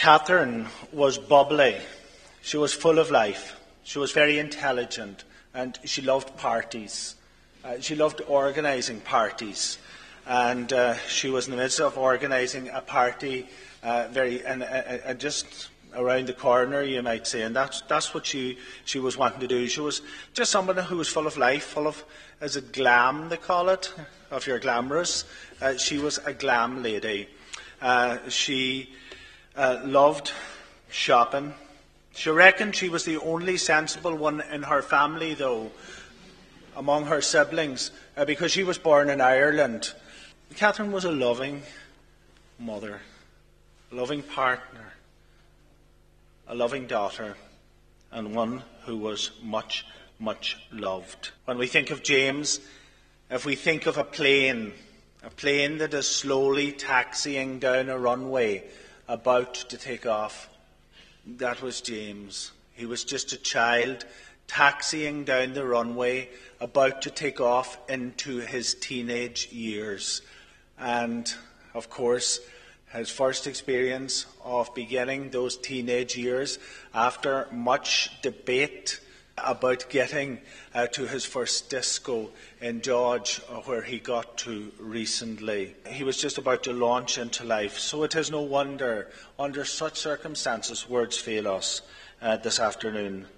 Catherine was bubbly. She was full of life. She was very intelligent, and she loved parties. She loved organising parties, and she was in the midst of organising a party just around the corner, you might say, and that's what she was wanting to do. She was just somebody who was full of life, full of, is it glam they call it, if you're glamorous. She was a glam lady. She loved shopping. She reckoned she was the only sensible one in her family, though, among her siblings, because she was born in Ireland. Catherine was a loving mother, a loving partner, a loving daughter, and one who was much, much loved. When we think of James, if we think of a plane that is slowly taxiing down a runway about to take off, that was James. He was just a child taxiing down the runway about to take off into his teenage years. And, of course, his first experience of beginning those teenage years, after much debate about getting to his first disco in George, where he got to recently. He was just about to launch into life. So it is no wonder, under such circumstances, words fail us this afternoon.